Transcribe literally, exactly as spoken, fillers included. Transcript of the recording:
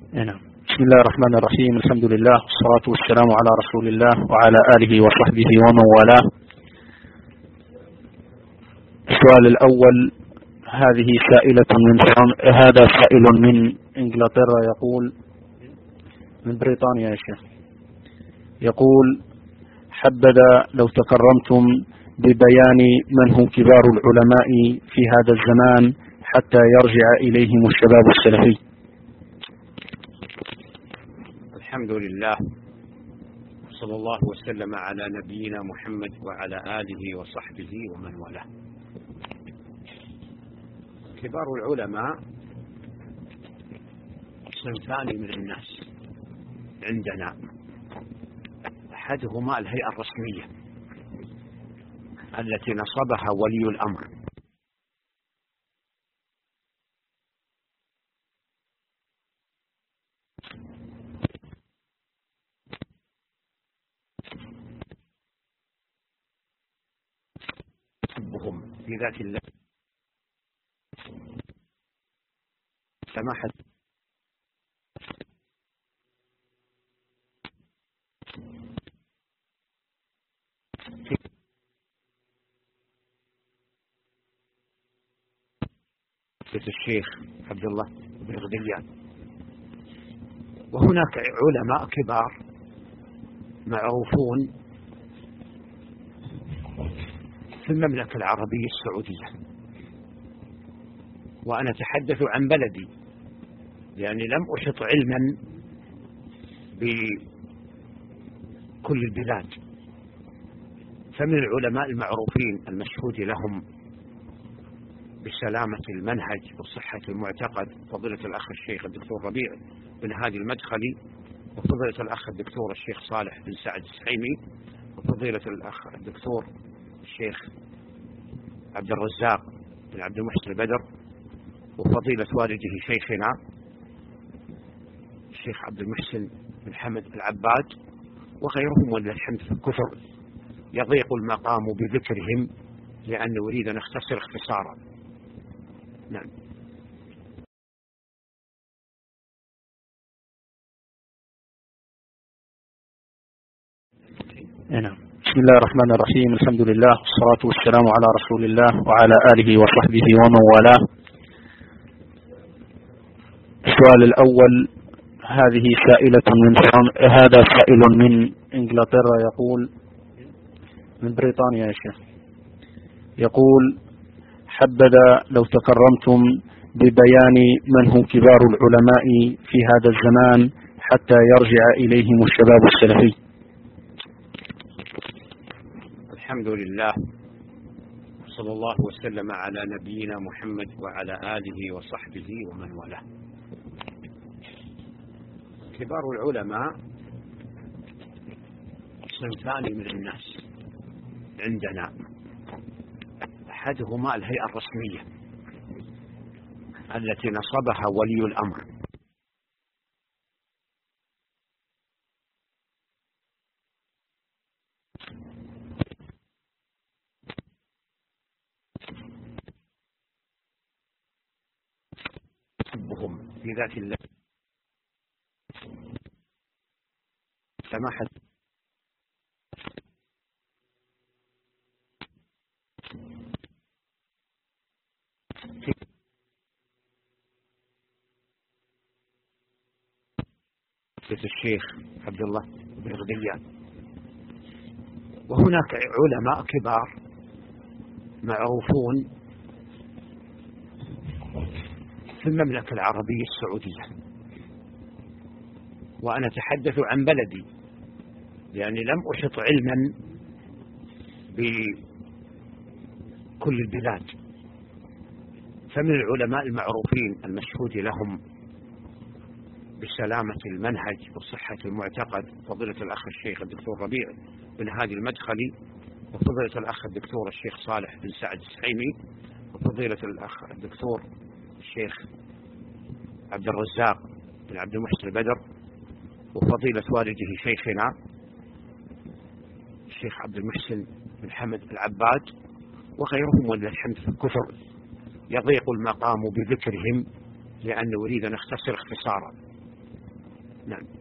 نعم. بسم الله الرحمن الرحيم. الحمد لله والصلاة والسلام على رسول الله وعلى آله وصحبه ومن والاه. السؤال الأول، هذه سائلة من هذا سائل من إنجلترا يقول، من بريطانيا يا شيخ، يقول: حبذا لو تكرمتم ببيان من هم كبار العلماء في هذا الزمان حتى يرجع إليهم الشباب السلفي. الحمد لله، صلى الله وسلم على نبينا محمد وعلى آله وصحبه ومن والاه. كبار العلماء صنفان من الناس عندنا، أحدهما الهيئة الرسمية التي نصبها ولي الأمر، حبهم في ذات الله سماحة الشيخ عبد الله بن غديان. وهناك علماء كبار معروفون في المملكة العربية السعودية، وأنا أتحدث عن بلدي يعني لم أحط علما بكل البلاد. فمن العلماء المعروفين المشهود لهم بسلامة المنهج وصحة المعتقد فضيلة الأخ الشيخ الدكتور ربيع بن هادي المدخلي، وفضيلة الأخ الدكتور الشيخ صالح بن سعد السحيمي، وفضيلة الأخ الدكتور الشيخ عبد الرزاق بن عبد المحسن البدر، وفضيلة والده شيخنا الشيخ عبد المحسن بن حمد العباد، وغيرهم ولله الحمد كثر يضيق المقام بذكرهم لأن أريد أن أختصر اختصارا. نعم. نعم. بسم الله الرحمن الرحيم. الحمد لله والصلاة والسلام على رسول الله وعلى آله وصحبه ومن والاه. السؤال الأول، هذه سائلة من هذا سائل من إنجلترا يقول، من بريطانيا يا شيخ، يقول: حبذا لو تكرمتم ببيان من هم كبار العلماء في هذا الزمان حتى يرجع إليهم الشباب السلفي. الحمد لله، صلى الله وسلم على نبينا محمد وعلى آله وصحبه ومن والاه. كبار العلماء صنفان من الناس عندنا، أحدهما الهيئة الرسمية التي نصبها ولي الأمر، حبهم في ذات الله سماحة الشيخ عبد الله بن غديان. وهناك علماء كبار معروفون في المملكة العربية السعودية، وأنا أتحدث عن بلدي يعني لم أحط علما بكل البلاد. فمن العلماء المعروفين المشهود لهم بسلامة المنهج وصحة المعتقد فضيلة الأخ الشيخ الدكتور ربيع بن هادي المدخلي، وفضيلة الأخ الدكتور الشيخ صالح بن سعد السحيمي، وفضيلة الأخ الدكتور الشيخ عبد الرزاق بن عبد المحسن البدر، وفضيلة والده شيخنا الشيخ عبد المحسن بن حمد العباد، وغيرهم ولله الحمد كثر يضيق المقام بذكرهم لأن أريد أن أختصر اختصارا. نعم.